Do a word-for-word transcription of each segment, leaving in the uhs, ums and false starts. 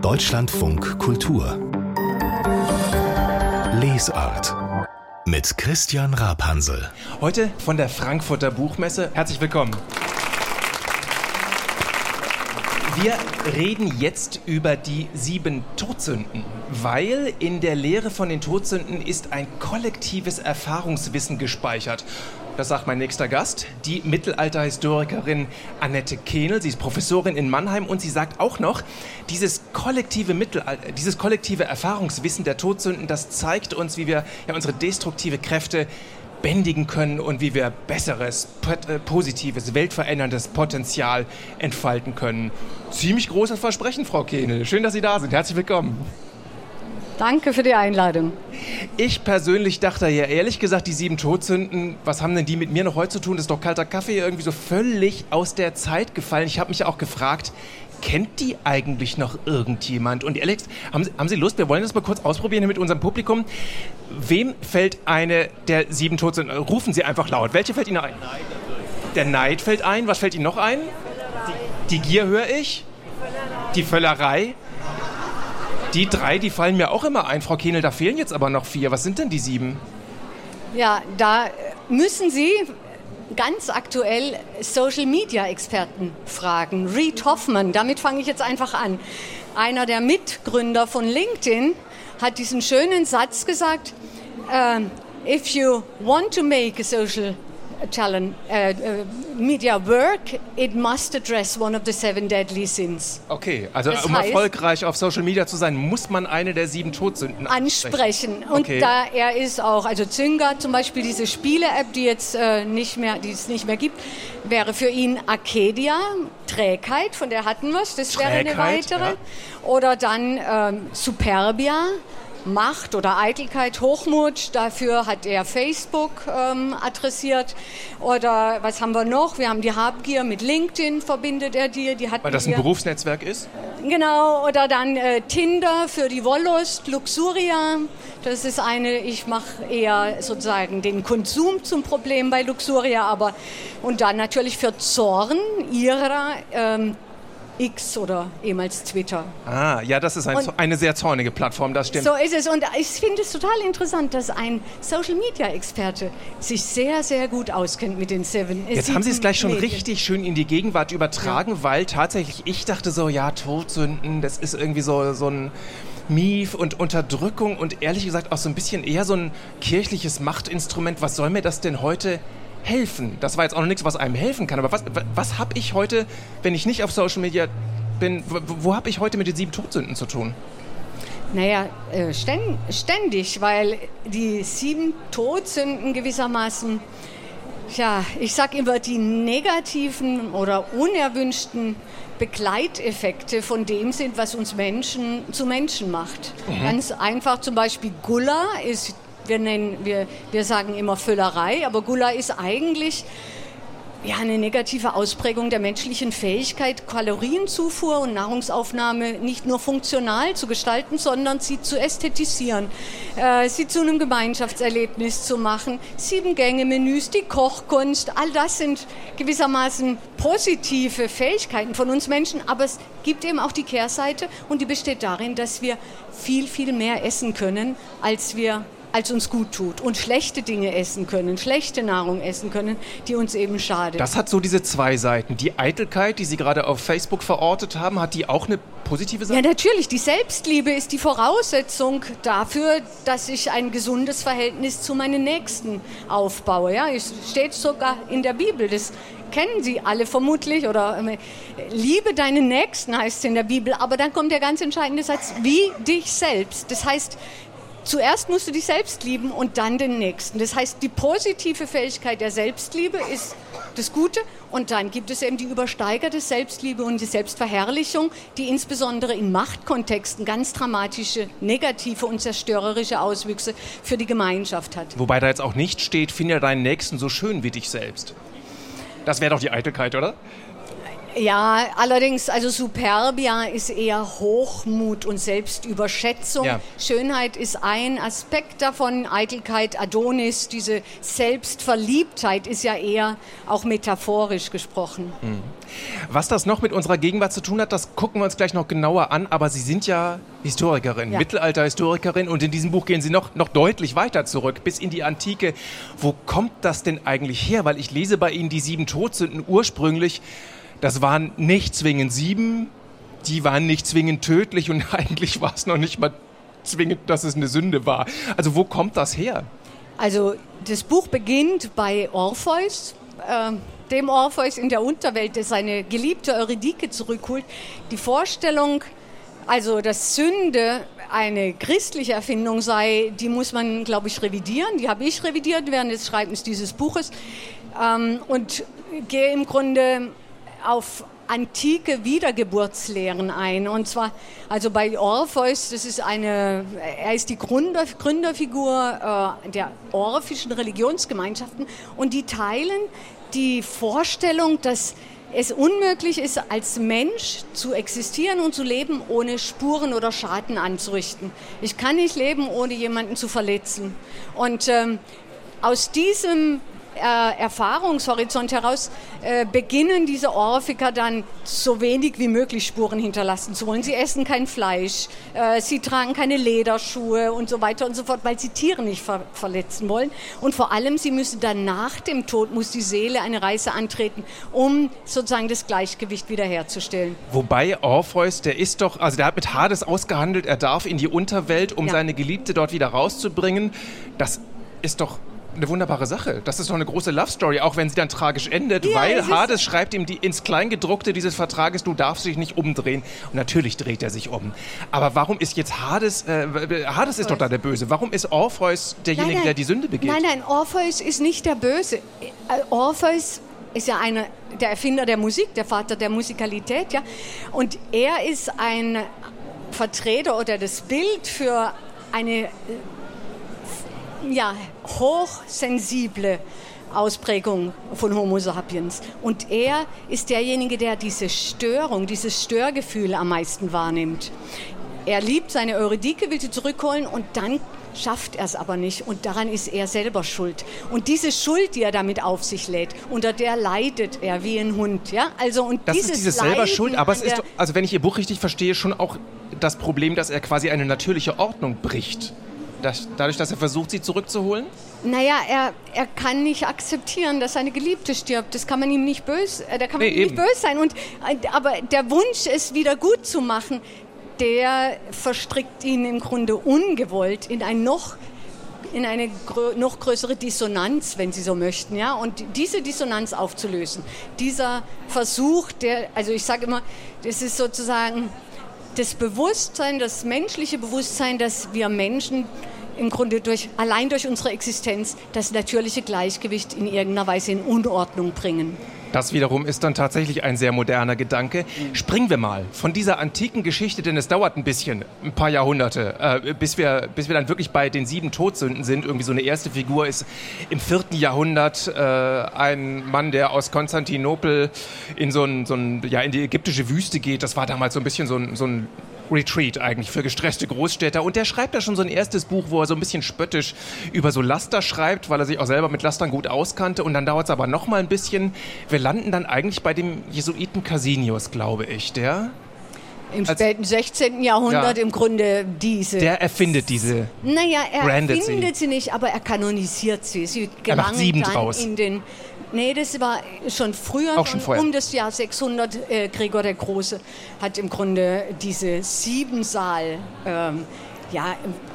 Deutschlandfunk Kultur Lesart mit Christian Rapansel. Heute von der Frankfurter Buchmesse. Herzlich willkommen. Wir reden jetzt über die sieben Todsünden, weil in der Lehre von den Todsünden ist ein kollektives Erfahrungswissen gespeichert. Das sagt mein nächster Gast, die Mittelalterhistorikerin Annette Kehnel. Sie ist Professorin in Mannheim und sie sagt auch noch, dieses kollektive Mittelalter, dieses kollektive Erfahrungswissen der Todsünden, das zeigt uns, wie wir ja, unsere destruktive Kräfte bändigen können und wie wir besseres, positives, weltveränderndes Potenzial entfalten können. Ziemlich großes Versprechen, Frau Kehnel. Schön, dass Sie da sind. Herzlich willkommen. Danke für die Einladung. Ich persönlich dachte ja ehrlich gesagt, die sieben Todsünden, was haben denn die mit mir noch heute zu tun? Das ist doch kalter Kaffee, irgendwie so völlig aus der Zeit gefallen. Ich habe mich auch gefragt, kennt die eigentlich noch irgendjemand? Und Alex, haben Sie, haben Sie Lust? Wir wollen das mal kurz ausprobieren hier mit unserem Publikum. Wem fällt eine der sieben Todsünden? Rufen Sie einfach laut. Welche fällt Ihnen ein? Der Neid fällt ein. Was fällt Ihnen noch ein? Die, die Gier höre ich. Die Völlerei. Die drei, die fallen mir auch immer ein. Frau Kehnel, da fehlen jetzt aber noch vier. Was sind denn die sieben? Ja, da müssen Sie ganz aktuell Social-Media-Experten fragen. Reid Hoffman, damit fange ich jetzt einfach an. Einer der Mitgründer von LinkedIn hat diesen schönen Satz gesagt, uh, if you want to make a social challenge, uh, uh, media work, it must address one of the seven deadly sins. Okay, also das um heißt, erfolgreich auf Social Media zu sein, muss man eine der sieben Todsünden ansprechen. Und okay. da er ist auch, also Zynga zum Beispiel, diese Spiele-App, die jetzt äh, nicht mehr, die es nicht mehr gibt, wäre für ihn Arcadia, Trägheit, von der hatten wir es, das Trägheit, wäre eine weitere. Ja. Oder dann ähm, Superbia, Macht oder Eitelkeit, Hochmut, dafür hat er Facebook ähm, adressiert. Oder was haben wir noch? Wir haben die Habgier mit LinkedIn, verbindet er die. die hat Weil das ein Berufsnetzwerk ist? Genau, oder dann äh, Tinder für die Wollust, Luxuria. Das ist eine, ich mache eher sozusagen den Konsum zum Problem bei Luxuria. Aber, und dann natürlich für Zorn ihrer ähm, X oder ehemals Twitter. Ah, ja, das ist ein, eine sehr zornige Plattform, das stimmt. So ist es und ich finde es total interessant, dass ein Social-Media-Experte sich sehr, sehr gut auskennt mit den Seven. Jetzt haben Sie es gleich schon Medien. richtig schön in die Gegenwart übertragen, ja. Weil tatsächlich ich dachte so, ja, Todsünden, das ist irgendwie so, so ein Mief und Unterdrückung und ehrlich gesagt auch so ein bisschen eher so ein kirchliches Machtinstrument. Was soll mir das denn heute helfen? Das war jetzt auch noch nichts, was einem helfen kann. Aber was, was habe ich heute, wenn ich nicht auf Social Media bin, wo, wo habe ich heute mit den sieben Todsünden zu tun? Naja, äh, ständig, weil die sieben Todsünden gewissermaßen, ja, ich sage immer, die negativen oder unerwünschten Begleiteffekte von dem sind, was uns Menschen zu Menschen macht. Mhm. Ganz einfach zum Beispiel Gula ist Wir, nennen, wir, wir sagen immer Völlerei, aber Gula ist eigentlich ja, eine negative Ausprägung der menschlichen Fähigkeit, Kalorienzufuhr und Nahrungsaufnahme nicht nur funktional zu gestalten, sondern sie zu ästhetisieren, äh, sie zu einem Gemeinschaftserlebnis zu machen. Sieben-Gänge-Menüs, die Kochkunst, all das sind gewissermaßen positive Fähigkeiten von uns Menschen, aber es gibt eben auch die Kehrseite und die besteht darin, dass wir viel, viel mehr essen können, als wir als uns gut tut und schlechte Dinge essen können, schlechte Nahrung essen können, die uns eben schadet. Das hat so diese zwei Seiten. Die Eitelkeit, die Sie gerade auf Facebook verortet haben, hat die auch eine positive Seite? Ja, natürlich. Die Selbstliebe ist die Voraussetzung dafür, dass ich ein gesundes Verhältnis zu meinen Nächsten aufbaue. Ja, es steht sogar in der Bibel, das kennen Sie alle vermutlich, oder äh, liebe deinen Nächsten heißt es in der Bibel, aber dann kommt der ganz entscheidende Satz, wie dich selbst. Das heißt, zuerst musst du dich selbst lieben und dann den Nächsten. Das heißt, die positive Fähigkeit der Selbstliebe ist das Gute und dann gibt es eben die übersteigerte Selbstliebe und die Selbstverherrlichung, die insbesondere in Machtkontexten ganz dramatische, negative und zerstörerische Auswüchse für die Gemeinschaft hat. Wobei da jetzt auch nicht steht, finde deinen Nächsten so schön wie dich selbst. Das wäre doch die Eitelkeit, oder? Ja, allerdings, also Superbia ist eher Hochmut und Selbstüberschätzung. Ja. Schönheit ist ein Aspekt davon, Eitelkeit, Adonis, diese Selbstverliebtheit ist ja eher auch metaphorisch gesprochen. Mhm. Was das noch mit unserer Gegenwart zu tun hat, das gucken wir uns gleich noch genauer an. Aber Sie sind ja Historikerin, ja. Mittelalterhistorikerin, und in diesem Buch gehen Sie noch, noch deutlich weiter zurück, bis in die Antike. Wo kommt das denn eigentlich her? Weil ich lese bei Ihnen die sieben Todsünden ursprünglich. Das waren nicht zwingend sieben, die waren nicht zwingend tödlich und eigentlich war es noch nicht mal zwingend, dass es eine Sünde war. Also wo kommt das her? Also das Buch beginnt bei Orpheus, äh, dem Orpheus in der Unterwelt, der seine geliebte Eurydike zurückholt. Die Vorstellung, also dass Sünde eine christliche Erfindung sei, die muss man, glaube ich, revidieren. Die habe ich revidiert während des Schreibens dieses Buches ähm, und gehe im Grunde auf antike Wiedergeburtslehren ein. Und zwar, also bei Orpheus, das ist eine, er ist die Gründer, Gründerfigur äh, der orphischen Religionsgemeinschaften und die teilen die Vorstellung, dass es unmöglich ist, als Mensch zu existieren und zu leben, ohne Spuren oder Schaden anzurichten. Ich kann nicht leben, ohne jemanden zu verletzen. Und ähm, aus diesem Äh, Erfahrungshorizont heraus äh, beginnen diese Orphiker dann so wenig wie möglich Spuren hinterlassen zu wollen. Sie essen kein Fleisch, äh, sie tragen keine Lederschuhe und so weiter und so fort, weil sie Tiere nicht ver- verletzen wollen. Und vor allem, sie müssen dann nach dem Tod, muss die Seele eine Reise antreten, um sozusagen das Gleichgewicht wiederherzustellen. Wobei Orpheus, der ist doch, also der hat mit Hades ausgehandelt, er darf in die Unterwelt, um ja. seine Geliebte dort wieder rauszubringen. Das ist doch eine wunderbare Sache. Das ist doch eine große Love-Story, auch wenn sie dann tragisch endet, ja, weil Hades schreibt ihm die, ins Kleingedruckte dieses Vertrages, du darfst dich nicht umdrehen. Und natürlich dreht er sich um. Aber warum ist jetzt Hades, äh, Hades ist doch da der Böse. Warum ist Orpheus derjenige, nein, nein. der die Sünde begeht? Nein, nein, Orpheus ist nicht der Böse. Orpheus ist ja eine, der Erfinder der Musik, der Vater der Musikalität, ja. Und er ist ein Vertreter oder das Bild für eine ja, hochsensible Ausprägung von Homo sapiens. Und er ist derjenige, der diese Störung, dieses Störgefühl am meisten wahrnimmt. Er liebt seine Eurydike, will sie zurückholen und dann schafft er es aber nicht. Und daran ist er selber schuld. Und diese Schuld, die er damit auf sich lädt, unter der leidet er wie ein Hund. Ja? Also, und das dieses ist dieses selber Leiden Schuld, aber es an ist, also wenn ich Ihr Buch richtig verstehe, schon auch das Problem, dass er quasi eine natürliche Ordnung bricht. Das, dadurch, dass er versucht, sie zurückzuholen? Naja, er, er kann nicht akzeptieren, dass seine Geliebte stirbt. Das kann man ihm nicht böse, da kann man Nee, ihm nicht eben. böse sein. Und, aber der Wunsch, es wieder gut zu machen, der verstrickt ihn im Grunde ungewollt in ein noch in eine grö- noch größere Dissonanz, wenn Sie so möchten, ja. Und diese Dissonanz aufzulösen, dieser Versuch, der, also ich sage immer, das ist sozusagen das Bewusstsein, das menschliche Bewusstsein, dass wir Menschen im Grunde durch, allein durch unsere Existenz das natürliche Gleichgewicht in irgendeiner Weise in Unordnung bringen. Das wiederum ist dann tatsächlich ein sehr moderner Gedanke. Springen wir mal von dieser antiken Geschichte, denn es dauert ein bisschen, ein paar Jahrhunderte, äh, bis wir, bis wir dann wirklich bei den sieben Todsünden sind. Irgendwie so eine erste Figur ist im vierten Jahrhundert äh, ein Mann, der aus Konstantinopel in so ein, so ein, ja, in die ägyptische Wüste geht. Das war damals so ein bisschen so ein, so ein Retreat eigentlich für gestresste Großstädter. Und der schreibt da schon so ein erstes Buch, wo er so ein bisschen spöttisch über so Laster schreibt, weil er sich auch selber mit Lastern gut auskannte. Und dann dauert es aber noch mal ein bisschen. Wir landen dann eigentlich bei dem Jesuiten Casinius, glaube ich, der... Im späten sechzehnten Jahrhundert Ja. im Grunde diese... Der erfindet diese... Naja, er brandet findet sie. sie nicht, aber er kanonisiert sie. Sie Er macht gelangen sieben dann draus. in den... Nee, das war schon früher, Auch schon vorher. um das Jahr sechshundert. Äh, Gregor der Große hat im Grunde diese Siebensaal ähm, ja,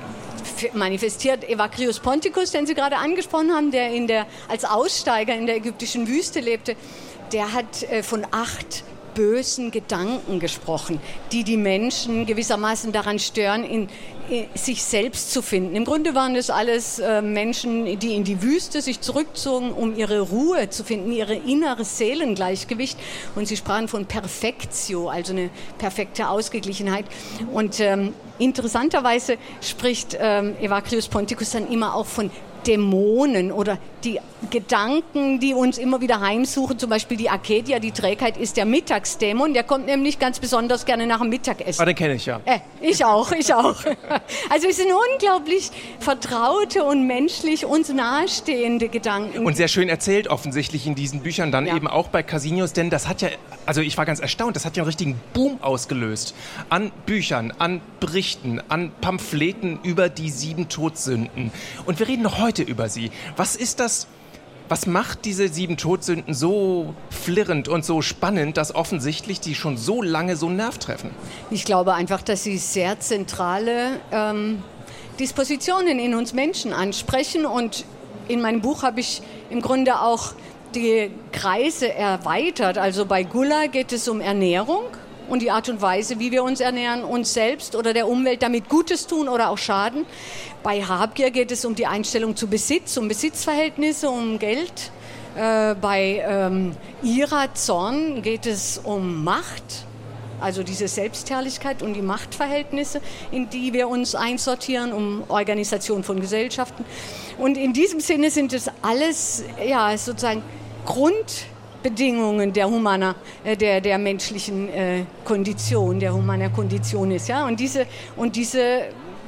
f- manifestiert. Evagrius Ponticus, den Sie gerade angesprochen haben, der, in der als Aussteiger in der ägyptischen Wüste lebte, der hat äh, von acht bösen Gedanken gesprochen, die die Menschen gewissermaßen daran stören, in, in sich selbst zu finden. Im Grunde waren das alles äh, Menschen, die in die Wüste sich zurückzogen, um ihre Ruhe zu finden, ihre innere Seelengleichgewicht. Und sie sprachen von Perfectio, also eine perfekte Ausgeglichenheit. Und ähm, interessanterweise spricht ähm, Evagrius Ponticus dann immer auch von Dämonen oder die Gedanken, die uns immer wieder heimsuchen, zum Beispiel die Akedia, die Trägheit, ist der Mittagsdämon. Der kommt nämlich ganz besonders gerne nach dem Mittagessen. Ah, den kenne ich ja. Äh, ich auch, ich auch. Also es sind unglaublich vertraute und menschlich uns nahestehende Gedanken. Und sehr schön erzählt offensichtlich in diesen Büchern, dann Ja. eben auch bei Casinius, denn das hat ja, also ich war ganz erstaunt, das hat ja einen richtigen Boom ausgelöst. An Büchern, an Berichten, an Pamphleten über die sieben Todsünden. Und wir reden noch heute über sie. Was ist das, was macht diese sieben Todsünden so flirrend und so spannend, dass offensichtlich die schon so lange so einen Nerv treffen? Ich glaube einfach, dass sie sehr zentrale ähm, Dispositionen in uns Menschen ansprechen. Und in meinem Buch habe ich im Grunde auch die Kreise erweitert. Also bei Gula geht es um Ernährung und die Art und Weise, wie wir uns ernähren, uns selbst oder der Umwelt damit Gutes tun oder auch Schaden. Bei Habgier geht es um die Einstellung zu Besitz, um Besitzverhältnisse, um Geld. Äh, bei ähm, Ira, Zorn geht es um Macht, also diese Selbstherrlichkeit und die Machtverhältnisse, in die wir uns einsortieren, um Organisation von Gesellschaften. Und in diesem Sinne sind es alles, ja, sozusagen Grundbedingungen der humaner, äh, der, der menschlichen äh, Kondition, der humaner Kondition ist, ja. Und diese, und diese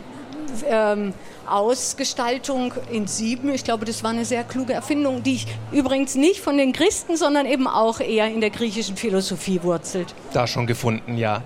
ähm, Ausgestaltung in sieben, ich glaube, das war eine sehr kluge Erfindung, die ich übrigens nicht von den Christen, sondern eben auch eher in der griechischen Philosophie wurzelt. Da schon gefunden, ja.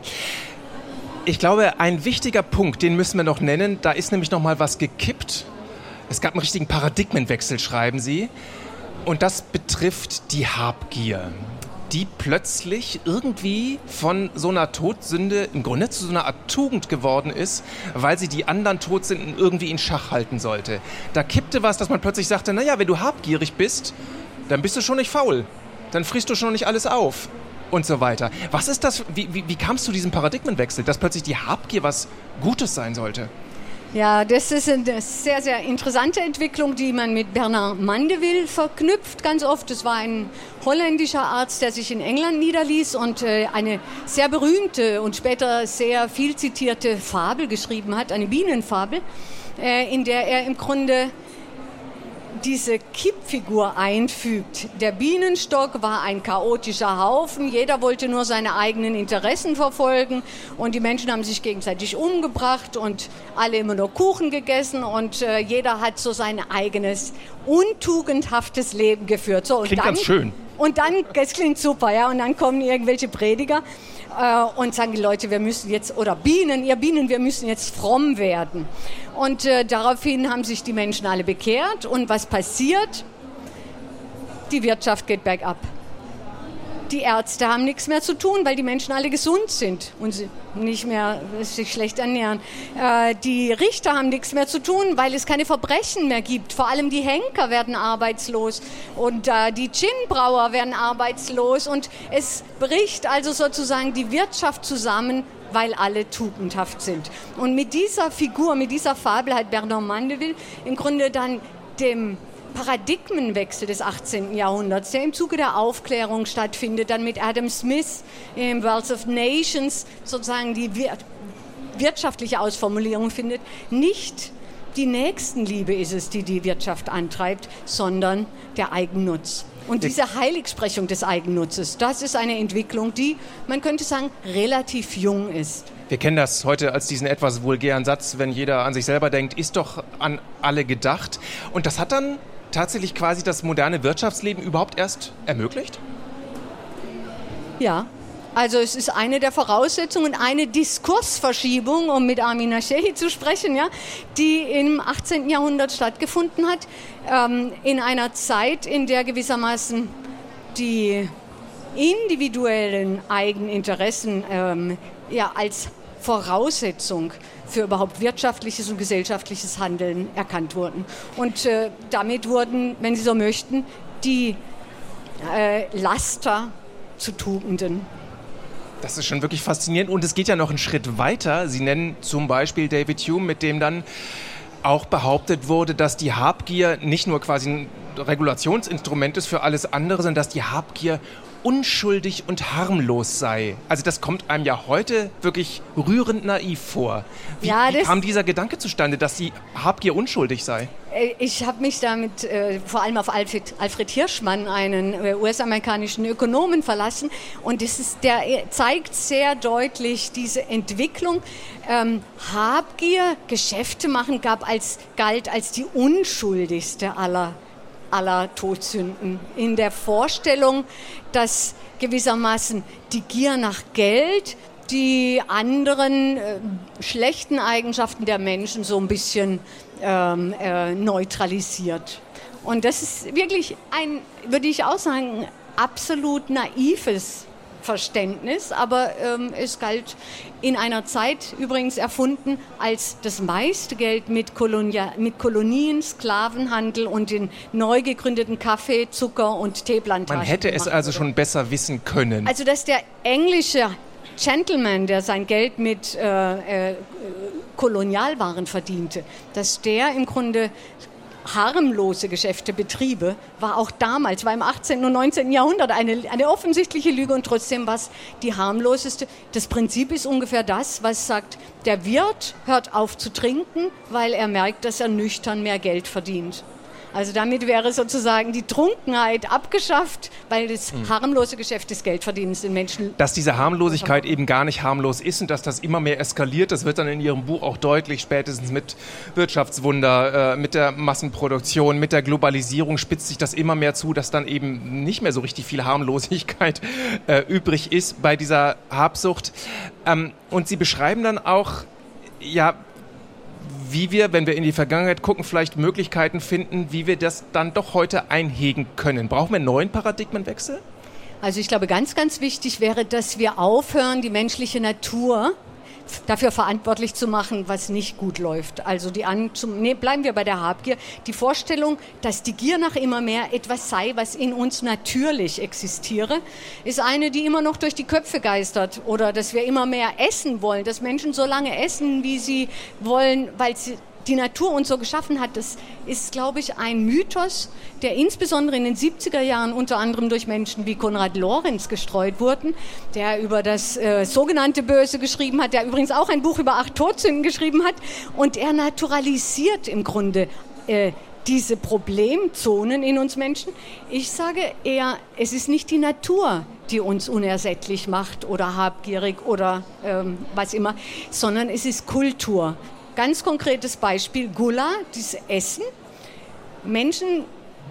Ich glaube, ein wichtiger Punkt, den müssen wir noch nennen, da ist nämlich noch mal was gekippt. Es gab einen richtigen Paradigmenwechsel, schreiben Sie. Und das betrifft die Habgier, die plötzlich irgendwie von so einer Todsünde im Grunde zu so einer Art Tugend geworden ist, weil sie die anderen Todsünden irgendwie in Schach halten sollte. Da kippte was, dass man plötzlich sagte, naja, wenn du habgierig bist, dann bist du schon nicht faul, dann frisst du schon nicht alles auf und so weiter. Was ist das, wie, wie, wie kam es zu diesem Paradigmenwechsel, dass plötzlich die Habgier was Gutes sein sollte? Ja, das ist eine sehr, sehr interessante Entwicklung, die man mit Bernard Mandeville verknüpft ganz oft. Das war ein holländischer Arzt, der sich in England niederließ und äh, eine sehr berühmte und später sehr viel zitierte Fabel geschrieben hat, eine Bienenfabel, äh, in der er im Grunde diese Kippfigur einfügt. Der Bienenstock war ein chaotischer Haufen, jeder wollte nur seine eigenen Interessen verfolgen und die Menschen haben sich gegenseitig umgebracht und alle immer nur Kuchen gegessen und äh, jeder hat so sein eigenes untugendhaftes Leben geführt. So, und klingt dann, ganz schön. Und dann, das klingt super, ja, und dann kommen irgendwelche Prediger äh, und sagen die Leute, wir müssen jetzt, oder Bienen, ihr Bienen, wir müssen jetzt fromm werden. Und äh, daraufhin haben sich die Menschen alle bekehrt. Und was passiert? Die Wirtschaft geht bergab. Die Ärzte haben nichts mehr zu tun, weil die Menschen alle gesund sind und sie nicht mehr sich schlecht ernähren. Äh, die Richter haben nichts mehr zu tun, weil es keine Verbrechen mehr gibt. Vor allem die Henker werden arbeitslos und äh, die Gin-Brauer werden arbeitslos. Und es bricht also sozusagen die Wirtschaft zusammen, weil alle tugendhaft sind. Und mit dieser Figur, mit dieser Fabel hat Bernard Mandeville im Grunde dann dem Paradigmenwechsel des achtzehnten Jahrhunderts, der im Zuge der Aufklärung stattfindet, dann mit Adam Smith im Wealth of Nations sozusagen die wir- wirtschaftliche Ausformulierung findet. Nicht die Nächstenliebe ist es, die die Wirtschaft antreibt, sondern der Eigennutz. Und diese Heiligsprechung des Eigennutzes, das ist eine Entwicklung, die, man könnte sagen, relativ jung ist. Wir kennen das heute als diesen etwas vulgären Satz, wenn jeder an sich selber denkt, ist doch an alle gedacht. Und das hat dann tatsächlich quasi das moderne Wirtschaftsleben überhaupt erst ermöglicht? Ja, also es ist eine der Voraussetzungen, eine Diskursverschiebung, um mit Amina Shehi zu sprechen, ja, die im achtzehnten Jahrhundert stattgefunden hat, ähm, in einer Zeit, in der gewissermaßen die individuellen Eigeninteressen ähm, ja, als Voraussetzung für überhaupt wirtschaftliches und gesellschaftliches Handeln erkannt wurden. Und äh, damit wurden, wenn Sie so möchten, die äh, Laster zu Tugenden. Das ist schon wirklich faszinierend und es geht ja noch einen Schritt weiter. Sie nennen zum Beispiel David Hume, mit dem dann auch behauptet wurde, dass die Habgier nicht nur quasi ein Regulationsinstrument ist für alles andere, sondern dass die Habgier unschuldig und harmlos sei. Also das kommt einem ja heute wirklich rührend naiv vor. Wie, ja, wie kam dieser Gedanke zustande, dass die Habgier unschuldig sei? Ich habe mich damit äh, vor allem auf Alfred, Alfred Hirschman, einen äh, U S-amerikanischen Ökonomen, verlassen. Und das ist, der zeigt sehr deutlich diese Entwicklung. Ähm, Habgier, Geschäfte machen, gab als, galt als die unschuldigste aller, aller Todsünden. In der Vorstellung, dass gewissermaßen die Gier nach Geld die anderen äh, schlechten Eigenschaften der Menschen so ein bisschen ähm, äh, neutralisiert. Und das ist wirklich ein, würde ich auch sagen, absolut naives Verständnis, aber ähm, es galt in einer Zeit übrigens erfunden, als das meiste Geld mit, Kolonia, mit Kolonien, Sklavenhandel und den neu gegründeten Kaffee-, Zucker- und Teeplantagen. Man hätte es also schon besser wissen können. Also dass der englische Gentleman, der sein Geld mit äh, äh, Kolonialwaren verdiente, dass der im Grunde harmlose Geschäfte betriebe, war auch damals, war im achtzehnten und neunzehnten Jahrhundert eine, eine offensichtliche Lüge und trotzdem war es die harmloseste. Das Prinzip ist ungefähr das, was sagt, der Wirt hört auf zu trinken, weil er merkt, dass er nüchtern mehr Geld verdient. Also damit wäre sozusagen die Trunkenheit abgeschafft, weil das hm. harmlose Geschäft des Geldverdienens den Menschen... Dass diese Harmlosigkeit eben gar nicht harmlos ist und dass das immer mehr eskaliert, das wird dann in Ihrem Buch auch deutlich, spätestens mit Wirtschaftswunder, äh, mit der Massenproduktion, mit der Globalisierung spitzt sich das immer mehr zu, dass dann eben nicht mehr so richtig viel Harmlosigkeit äh, übrig ist bei dieser Habsucht. Ähm, und Sie beschreiben dann auch, ja, wie wir, wenn wir in die Vergangenheit gucken, vielleicht Möglichkeiten finden, wie wir das dann doch heute einhegen können. Brauchen wir einen neuen Paradigmenwechsel? Also ich glaube, ganz, ganz wichtig wäre, dass wir aufhören, die menschliche Natur dafür verantwortlich zu machen, was nicht gut läuft. Also die an, zum, nee, bleiben wir bei der Habgier. Die Vorstellung, dass die Gier nach immer mehr etwas sei, was in uns natürlich existiere, ist eine, die immer noch durch die Köpfe geistert. Oder dass wir immer mehr essen wollen, dass Menschen so lange essen, wie sie wollen, weil sie die Natur uns so geschaffen hat. Das ist, glaube ich, ein Mythos, der insbesondere in den siebziger Jahren unter anderem durch Menschen wie Konrad Lorenz gestreut wurden, der über das äh, sogenannte Böse geschrieben hat, der übrigens auch ein Buch über acht Todsünden geschrieben hat. Und er naturalisiert im Grunde äh, diese Problemzonen in uns Menschen. Ich sage eher, es ist nicht die Natur, die uns unersättlich macht oder habgierig oder ähm, was immer, sondern es ist Kultur. Ganz konkretes Beispiel, Gula, dieses Essen. Menschen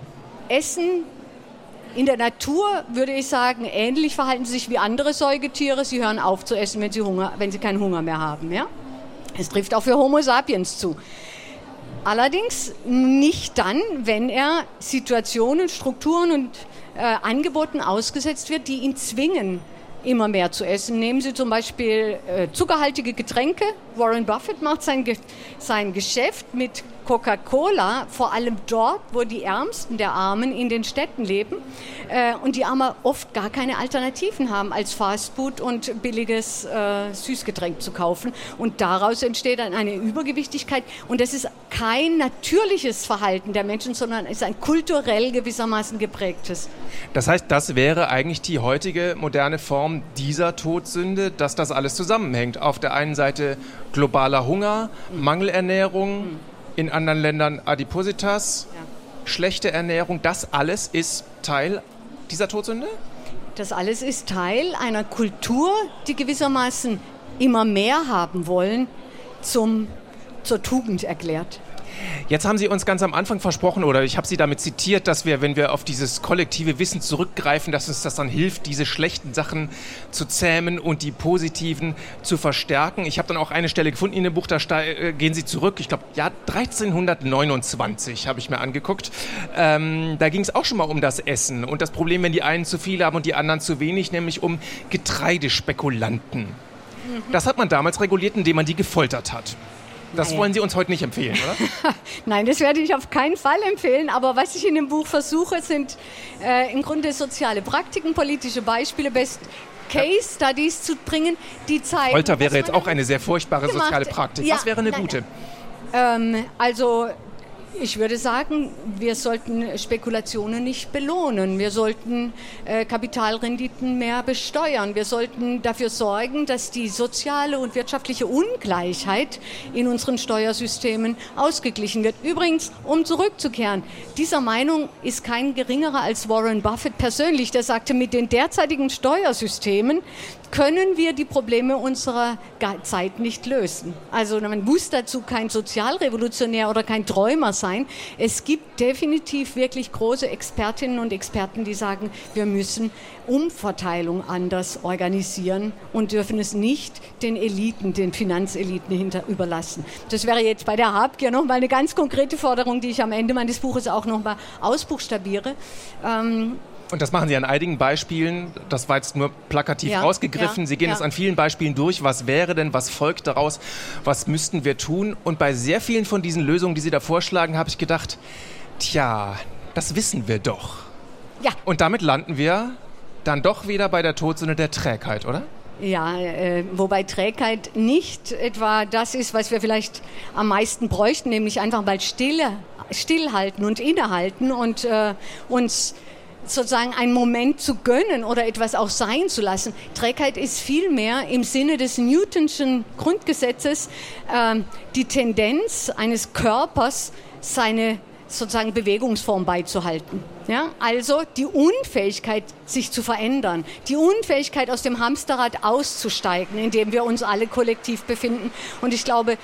essen in der Natur, würde ich sagen, ähnlich verhalten sie sich wie andere Säugetiere. Sie hören auf zu essen, wenn sie, Hunger, wenn sie keinen Hunger mehr haben. Ja? Es trifft auch für Homo sapiens zu. Allerdings nicht dann, wenn er Situationen, Strukturen und äh, Angeboten ausgesetzt wird, die ihn zwingen, immer mehr zu essen. Nehmen Sie zum Beispiel äh, zuckerhaltige Getränke. Warren Buffett macht sein, Ge- sein Geschäft mit Coca-Cola, vor allem dort, wo die Ärmsten der Armen in den Städten leben äh, und die aber oft gar keine Alternativen haben, als Fastfood und billiges äh, Süßgetränk zu kaufen. Und daraus entsteht dann eine Übergewichtigkeit. Und das ist kein natürliches Verhalten der Menschen, sondern es ist ein kulturell gewissermaßen geprägtes. Das heißt, das wäre eigentlich die heutige moderne Form dieser Todsünde, dass das alles zusammenhängt. Auf der einen Seite globaler Hunger, mhm. Mangelernährung, mhm. in anderen Ländern Adipositas, ja. schlechte Ernährung, das alles ist Teil dieser Todsünde? Das alles ist Teil einer Kultur, die gewissermaßen immer mehr haben wollen, zum, zur Tugend erklärt. Jetzt haben Sie uns ganz am Anfang versprochen, oder ich habe Sie damit zitiert, dass wir, wenn wir auf dieses kollektive Wissen zurückgreifen, dass uns das dann hilft, diese schlechten Sachen zu zähmen und die positiven zu verstärken. Ich habe dann auch eine Stelle gefunden in dem Buch, da ste- gehen Sie zurück, ich glaube, ja, dreizehnhundertneunundzwanzig habe ich mir angeguckt. Ähm, da ging es auch schon mal um das Essen und das Problem, wenn die einen zu viel haben und die anderen zu wenig, nämlich um Getreidespekulanten. Mhm. Das hat man damals reguliert, indem man die gefoltert hat. Das naja. wollen Sie uns heute nicht empfehlen, oder? Nein, das werde ich auf keinen Fall empfehlen. Aber was ich in dem Buch versuche, sind äh, im Grunde soziale Praktiken, politische Beispiele, Best Case Studies zu bringen, die zeigen... Folter wäre jetzt auch eine sehr furchtbare gemacht. soziale Praktik. Ja, was wäre eine nein, gute? Ähm, also Ich würde sagen, wir sollten Spekulationen nicht belohnen. Wir sollten äh, Kapitalrenditen mehr besteuern. Wir sollten dafür sorgen, dass die soziale und wirtschaftliche Ungleichheit in unseren Steuersystemen ausgeglichen wird. Übrigens, um zurückzukehren, dieser Meinung ist kein geringerer als Warren Buffett persönlich. Der sagte, mit den derzeitigen Steuersystemen können wir die Probleme unserer Zeit nicht lösen. Also man muss dazu kein Sozialrevolutionär oder kein Träumer sein. Es gibt definitiv wirklich große Expertinnen und Experten, die sagen, wir müssen Umverteilung anders organisieren und dürfen es nicht den Eliten, den Finanzeliten hinter überlassen. Das wäre jetzt bei der Habgier nochmal eine ganz konkrete Forderung, die ich am Ende meines Buches auch nochmal ausbuchstabiere. Ähm, Und das machen Sie an einigen Beispielen, das war jetzt nur plakativ ja, rausgegriffen. ja, Sie gehen ja. es an vielen Beispielen durch. Was wäre denn, was folgt daraus, was müssten wir tun? Und bei sehr vielen von diesen Lösungen, die Sie da vorschlagen, habe ich gedacht, tja, das wissen wir doch. Ja. Und damit landen wir dann doch wieder bei der Todsünde der Trägheit, oder? Ja, äh, wobei Trägheit nicht etwa das ist, was wir vielleicht am meisten bräuchten, nämlich einfach mal stille, stillhalten und innehalten und äh, uns sozusagen einen Moment zu gönnen oder etwas auch sein zu lassen. Trägheit ist vielmehr im Sinne des Newtonschen Grundgesetzes äh, die Tendenz eines Körpers, seine sozusagen Bewegungsform beizuhalten. Ja? Also die Unfähigkeit, sich zu verändern, die Unfähigkeit, aus dem Hamsterrad auszusteigen, in dem wir uns alle kollektiv befinden. Und ich glaube,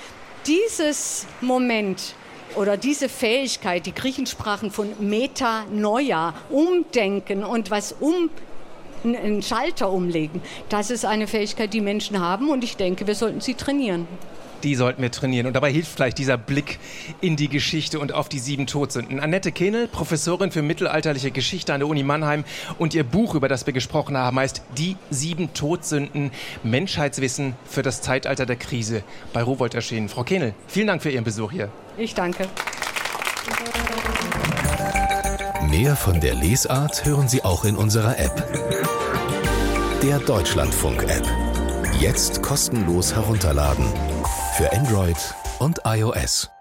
dieses Moment oder diese Fähigkeit, die Griechen sprachen von Metanoia, umdenken und was um einen Schalter umlegen, das ist eine Fähigkeit, die Menschen haben und ich denke, wir sollten sie trainieren. Die sollten wir trainieren. Und dabei hilft vielleicht dieser Blick in die Geschichte und auf die sieben Todsünden. Annette Kehnel, Professorin für mittelalterliche Geschichte an der Uni Mannheim, und ihr Buch, über das wir gesprochen haben, heißt Die sieben Todsünden, Menschheitswissen für das Zeitalter der Krise, bei Rowohlt erschienen. Frau Kehnel, vielen Dank für Ihren Besuch hier. Ich danke. Mehr von der Lesart hören Sie auch in unserer App. Der Deutschlandfunk-App. Jetzt kostenlos herunterladen. Für Android und iOS.